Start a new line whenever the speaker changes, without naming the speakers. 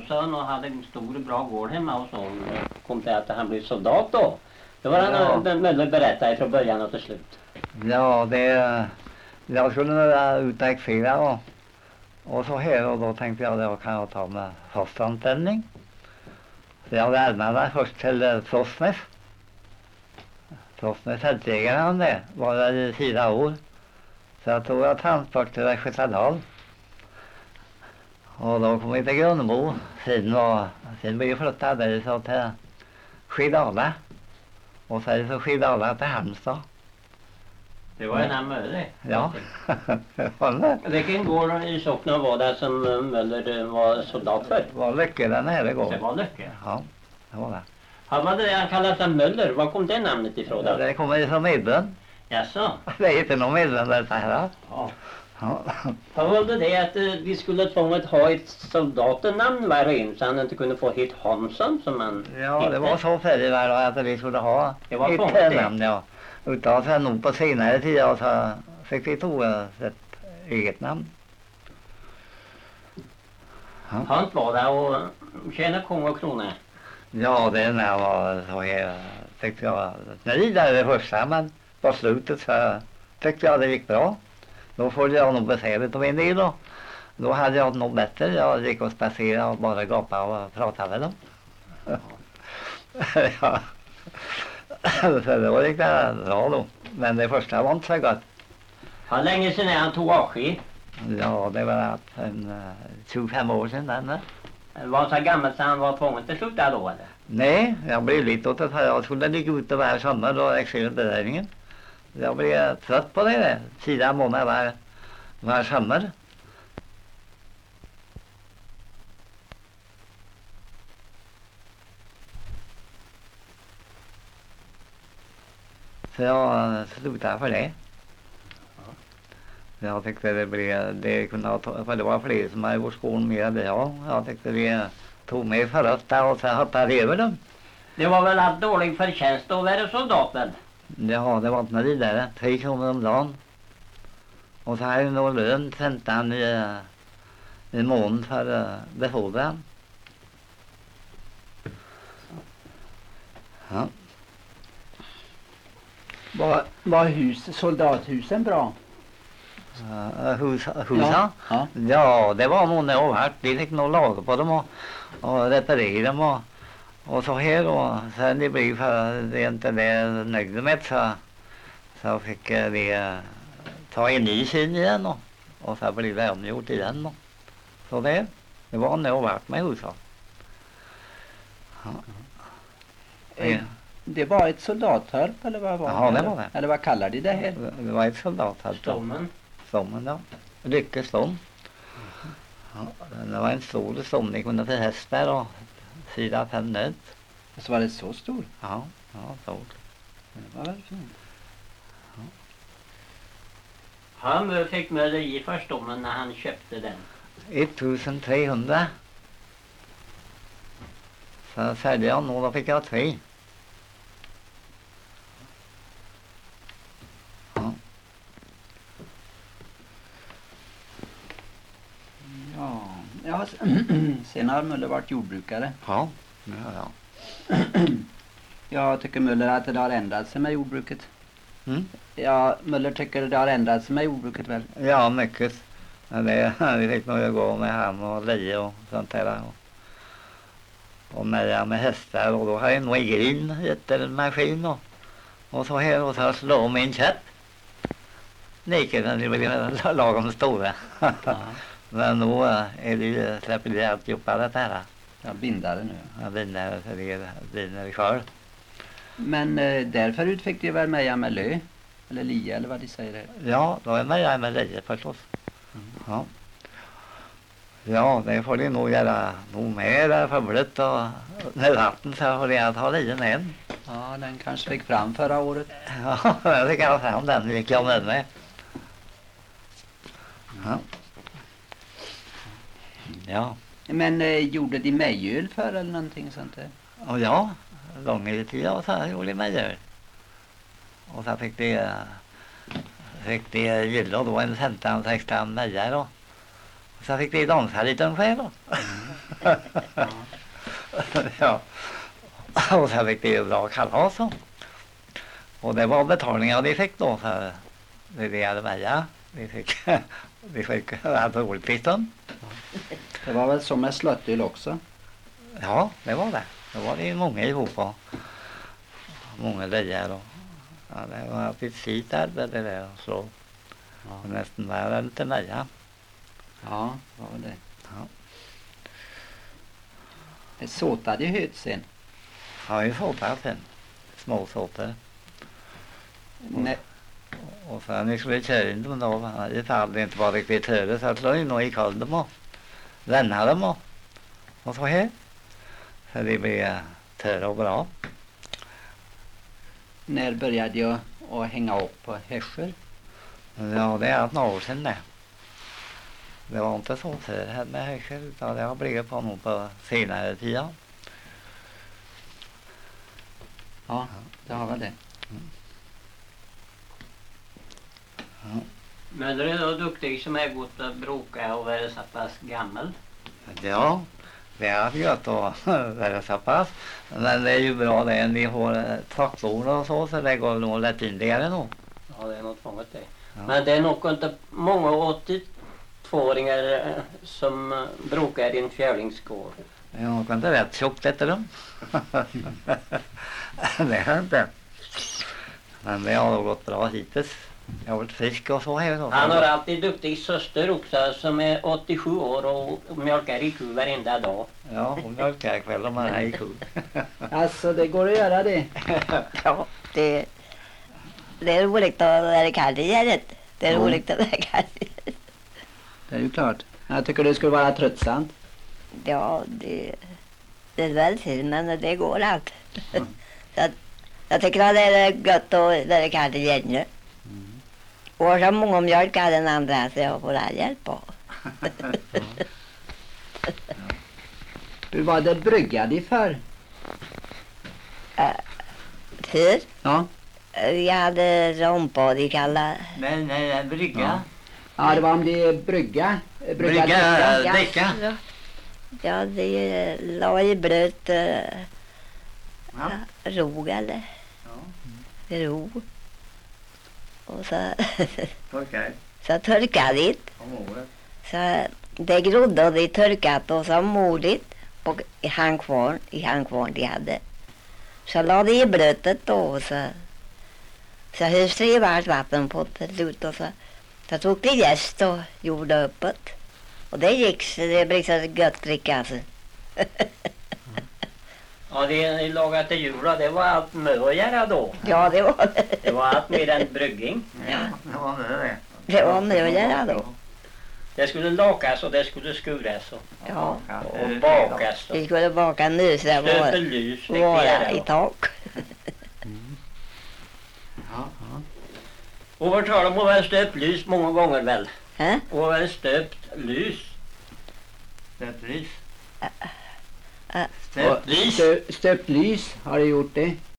son och hade en stor och bra gård hemma och så. Kom till att han blev soldat då. Det var han Möller berättade från början och till slut.
Ja, jag skulle utexera och så här och då tänkte jag att kan jag ta med fast anställning. Så jag värmade mig först till Frostnäs. Frostnäs hälsägaren det var där i 4 år. Så jag tog jag transport till Västgötadal. Och då kom vi till Grundbo. Sen blev vi flyttade så till Skidala. Och sen så Skidala till Halmstad.
Det var en här Möller.
Ja.
Vilken gård i socknen var det som Möller var soldat för?
Det var Lycke den här gången.
Det var Lycke?
Ja, det var det.
Han var det han kallade sig Möller. Var kom det namnet ifrån då?
Det kommer från Medlund.
Jaså?
Det är inte någon Medlund där här.
Ja.
Ja.
Han valde det att vi skulle tvunget ha ett soldatennamn var en så han inte kunde få hit Hansson som man
Ja, det var så färdigt att vi skulle ha ett namn, ja. Utan att nog på senare tid så fick vi tog ett eget namn.
Ja. Hans var det och tjäna kung och krona.
Ja, det när var så här tyckte jag. Nej, det är det första, men på slutet så tyckte jag det gick bra. Då får jag nog beskedet av en del då. Då hade jag nog bättre. Jag gick och spacerade och bara gapade och pratade med dem. Ja. Så det var lite bra då. Men det första var inte så gott.
Hur länge sedan är han tog avsked?
Ja, det var 25 år sedan den.
Var så gammal så han var tvungen till sluta då eller?
Nej, jag blev lite åt att jag skulle ligga ute varje sommar då exilberäkningen. Jag blev trött på det. 4 månader var sommar. Så jag slutade för det. Jag tyckte det kunde ta, för det var fler som hade vår skål med det. Ja, jag tyckte vi tog med förrösta och så hoppade över dem.
Det var väl allt dålig förtjänst att vara soldat väl?
Ja, det var inte när det där. 3 kronor om dagen. Och så hade jag nog lön 15 i månaden för befordran. Ja.
Var soldathusen bra?
Husa? Ja. Ja, det var nog något. Vi fick nog laga på dem och reparera dem och så här och sen det blev för det inte det nöjde med så fick vi ta en ny syn igen och så blev det omgjort igen. Så det var nog värt med husa. Ja.
Det var ett soldathörp eller vad var det?
Ja, det var det.
Eller vad kallar de det här?
Det var ett soldathörp. Stommen, ja. Lyckestom. Ja, det var en stor stom. Det kunde till hästar och 4-5 nöt.
Så var det så stor?
Ja, så.
Det var väl fint.
Ja.
Han fick Möller i för stommen när han köpte den.
1300. Så säljer jag nog, då fick jag 3.
Ja, sen har Möller varit jordbrukare.
Ja.
Jag tycker Möller att det har ändrat sig med jordbruket.
Mm?
Ja, Möller tycker det har ändrat sig med jordbruket väl?
Ja, mycket. Vi fick nog gå med ham och lie och sånt där. Och med hästar och då har jag nog egen jättemaskin och så här och så slå med en käpp. Niken, det blir lagom stora. Ja. Men nu är det släpper det allt upp alla det här.
Ja, bindare nu.
Ja, bindare så det är kvar.
Men därför fick de väl med lö? Eller lia eller vad de säger?
Ja, då är med lia förstås. Mm. Ja. Ja, det får de nog göra nog mer för blött och när vatten så får de att ha lien än.
Ja, den kanske fick fram förra året.
Ja, jag fick ha fram den. Vi gick jag med. Ja. Ja.
Men gjorde de mejöl för eller någonting sånt där?
Och ja, långt tid och så gjorde de mejöl. Och så fick de gilla då en 15-16 mejor då. Och så fick de dansa lite ungefär då. Ja. Och så fick det ju bra kalas. Och det var betalningar vi fick då för det hade Maja. Vi fick alkoholpisten.
Det var väl som med slöttyl också?
Ja, det var det. Då var det ju många ihop och många lejer och ja, det var appetit där det där och så.
Ja,
Och nästan var det lite Maja.
ja vad var det?
Ja.
Det såtade ju högt sen.
Ja, vi såtade sen. Små såter.
Nej.
Och sen vi skulle köra in dem då. Ifall det inte var riktigt höre så slog vi nog i koll dem och vända dem och så här. Så det blev törre och bra.
När började jag att hänga upp på hästar?
Ja, det är några år sedan det. Det var inte så för med höger utan det har blivit på nog på senare tid.
Ja, det har väl det.
Men du är då duktig som är gått att bruka och vara så pass gammal.
Ja, det är gött att vara så pass. Men det är ju bra det. Ni har traktorer och så det går nog lätt in det nog.
Ja, det är något fångat det.
Ja.
Men det är nog inte många 82-åringar som brukar i en fjärdingsgård.
Jag kan inte rätt tjockt efter dem. Det är inte. Men det har nog gått bra hittills. Jag har varit frisk och så här.
Han har alltid duktig syster också som är 87 år och mjölkar i ku varenda dag.
Ja, och mjölkar kväll om man är i ko.
Alltså det går att göra det.
Ja, det är roligt att vara kallt i gärdet. Det är roligt att vara kallt i gärdet.
Det är ju klart. Jag tycker det skulle vara tröttsamt.
Ja, det är väl till, men det går allt. Så att, jag tycker att det är gott att vara kallt i gärdet. Och så många mjölk av den andra så jag får all hjälp på.
Hur var det bryggade för?
Förr,
Ja.
vi hade rompa de kallar.
Nej, brygga.
Ja, det var om det brygga.
Brygga, dricka.
Ja, det la i blöt
Ja.
rog eller
Ja.
ro. Och så,
Okej.
så torkade det.
Om året.
Så det grodde och det torkat och så modigt och i handkvarn de hade. Så la det i blötet då och så hörs det i varmt vatten på ett lut och så tog det gäst och gjorde öppet. Och det gick så det blev så gott dricka alltså.
Ja, det ni lagade till jul och det var allt med att göra då.
Ja, det var
Det var allt med en brygging.
Ja, det var det.
det var med att göra då.
Det skulle lakas och det skulle skuras
Ja,
och bakas.
vi skulle baka nu så det
Stöpelus fick vi
var
göra
i
då.
tak.
Ja.
Och var talar om att vara stöpt lys många gånger väl.
Hä?
Och vara stöpt lys.
Det är pris.
Och
Lys.
stöpt lys, har du gjort det?